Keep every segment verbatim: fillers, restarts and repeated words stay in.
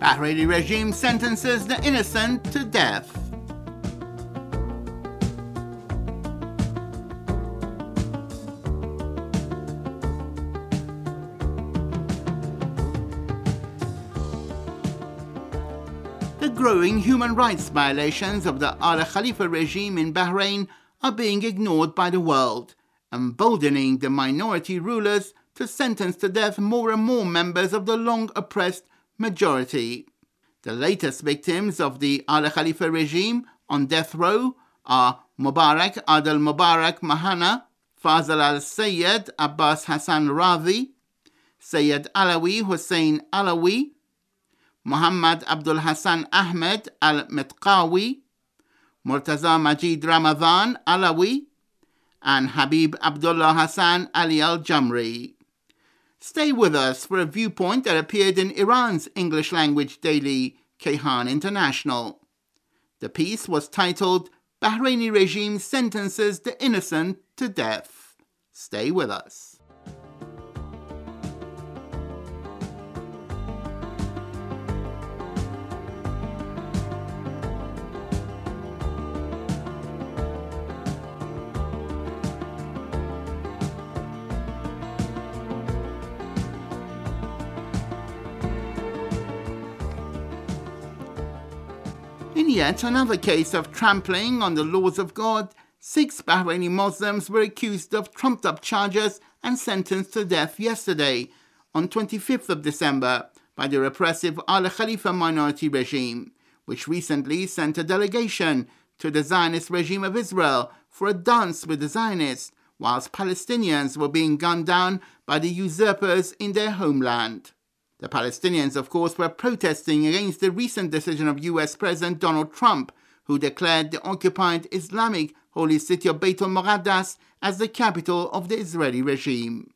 Bahraini regime sentences the innocent to death. The growing human rights violations of the Al Khalifa regime in Bahrain are being ignored by the world, emboldening the minority rulers to sentence to death more and more members of the long-oppressed majority. The latest victims of the Al Khalifa regime on death row are Mubarak Adel Mubarak Mahana, Fazal al-Sayyid Abbas Hassan Razi, Sayyid Alawi Hussein Alawi, Muhammad Abdul Hassan Ahmed al-Mitqawi, Murtaza Majid Ramadan Alawi, and Habib Abdullah Hassan Ali al-Jamri. Stay with us for a viewpoint that appeared in Iran's English-language daily Kayhan International. The piece was titled Bahraini Regime Sentences the Innocent to Death. Stay with us. In yet another case of trampling on the laws of God, six Bahraini Muslims were accused of trumped-up charges and sentenced to death yesterday, on twenty-fifth of December, by the repressive Al Khalifa minority regime, which recently sent a delegation to the Zionist regime of Israel for a dance with the Zionists, whilst Palestinians were being gunned down by the usurpers in their homeland. The Palestinians, of course, were protesting against the recent decision of U S President Donald Trump, who declared the occupied Islamic holy city of Beit al-Muqaddas as the capital of the Israeli regime.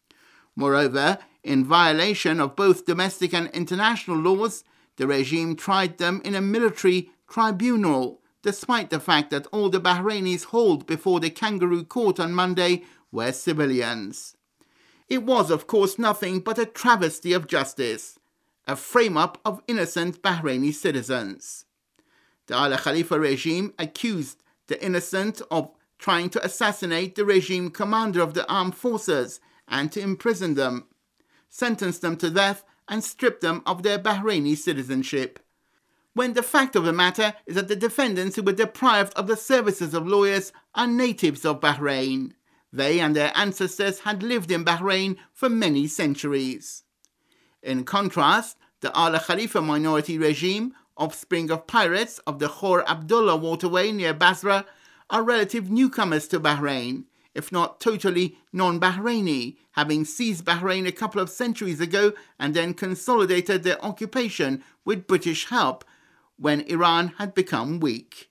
Moreover, in violation of both domestic and international laws, the regime tried them in a military tribunal, despite the fact that all the Bahrainis hauled before the kangaroo court on Monday were civilians. It was, of course, nothing but a travesty of justice, a frame-up of innocent Bahraini citizens. The Al Khalifa regime accused the innocent of trying to assassinate the regime commander of the armed forces and to imprison them, sentenced them to death and stripped them of their Bahraini citizenship, when the fact of the matter is that the defendants who were deprived of the services of lawyers are natives of Bahrain. They and their ancestors had lived in Bahrain for many centuries. In contrast, the Al Khalifa minority regime, offspring of pirates of the Khor Abdullah waterway near Basra, are relative newcomers to Bahrain, if not totally non-Bahraini, having seized Bahrain a couple of centuries ago and then consolidated their occupation with British help when Iran had become weak.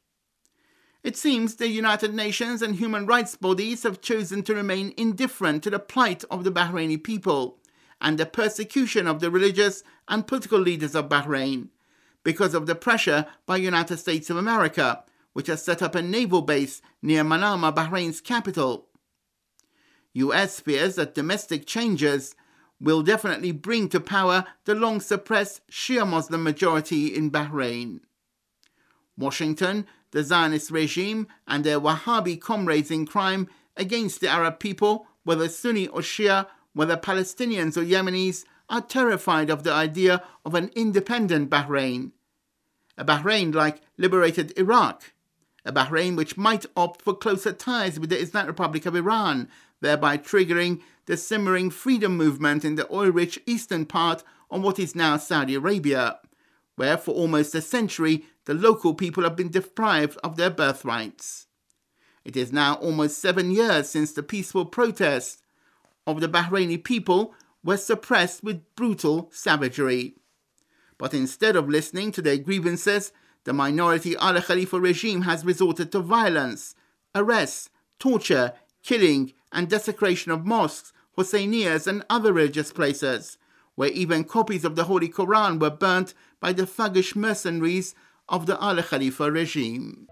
It seems the United Nations and human rights bodies have chosen to remain indifferent to the plight of the Bahraini people and the persecution of the religious and political leaders of Bahrain because of the pressure by United States of America, which has set up a naval base near Manama, Bahrain's capital. U S fears that domestic changes will definitely bring to power the long-suppressed Shia Muslim majority in Bahrain. Washington, the Zionist regime, and their Wahhabi comrades in crime against the Arab people, whether Sunni or Shia, whether Palestinians or Yemenis, are terrified of the idea of an independent Bahrain. A Bahrain like liberated Iraq. A Bahrain which might opt for closer ties with the Islamic Republic of Iran, thereby triggering the simmering freedom movement in the oil-rich eastern part of what is now Saudi Arabia, where for almost a century the local people have been deprived of their birthrights. It is now almost seven years since the peaceful protests of the Bahraini people were suppressed with brutal savagery. But instead of listening to their grievances, the minority Al Khalifa regime has resorted to violence, arrests, torture, killing, and desecration of mosques, Husseinias, and other religious places, where even copies of the Holy Quran were burnt by the thuggish mercenaries of the Al Khalifa regime.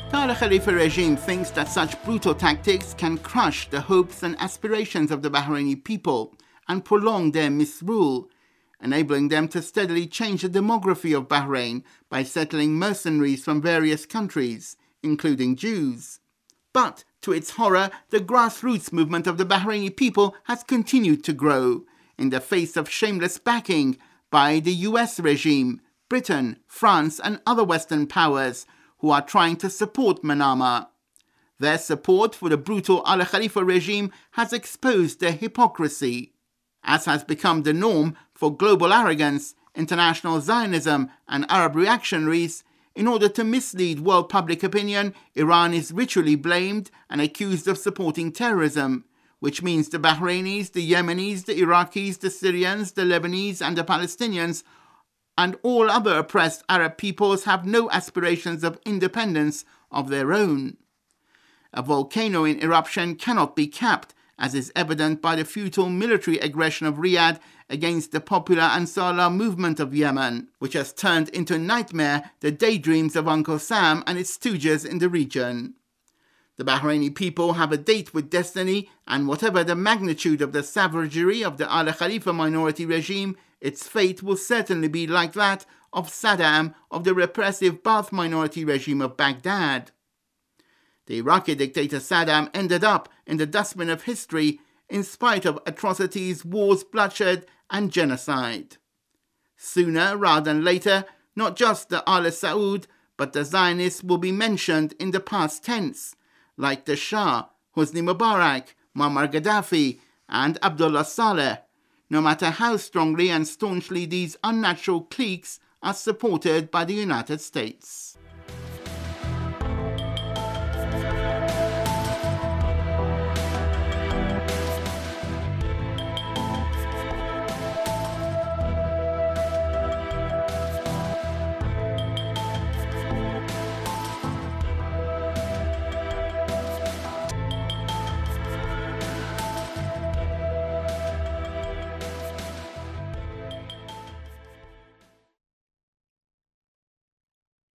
The Al Khalifa regime thinks that such brutal tactics can crush the hopes and aspirations of the Bahraini people and prolong their misrule, enabling them to steadily change the demography of Bahrain by settling mercenaries from various countries, including Jews. But, to its horror, the grassroots movement of the Bahraini people has continued to grow, in the face of shameless backing by the U S regime, Britain, France and other Western powers who are trying to support Manama. Their support for the brutal Al Khalifa regime has exposed their hypocrisy. As has become the norm for global arrogance, international Zionism and Arab reactionaries, in order to mislead world public opinion, Iran is ritually blamed and accused of supporting terrorism, which means the Bahrainis, the Yemenis, the Iraqis, the Syrians, the Lebanese and the Palestinians and all other oppressed Arab peoples have no aspirations of independence of their own. A volcano in eruption cannot be capped, as is evident by the futile military aggression of Riyadh against the popular Ansarullah movement of Yemen, which has turned into a nightmare the daydreams of Uncle Sam and its stooges in the region. The Bahraini people have a date with destiny, and whatever the magnitude of the savagery of the Al Khalifa minority regime, its fate will certainly be like that of Saddam of the repressive Ba'ath minority regime of Baghdad. The Iraqi dictator Saddam ended up in the dustbin of history in spite of atrocities, wars, bloodshed and genocide. Sooner rather than later, not just the Al Saud, but the Zionists will be mentioned in the past tense, like the Shah, Hosni Mubarak, Muammar Gaddafi and Abdullah Saleh, no matter how strongly and staunchly these unnatural cliques are supported by the United States.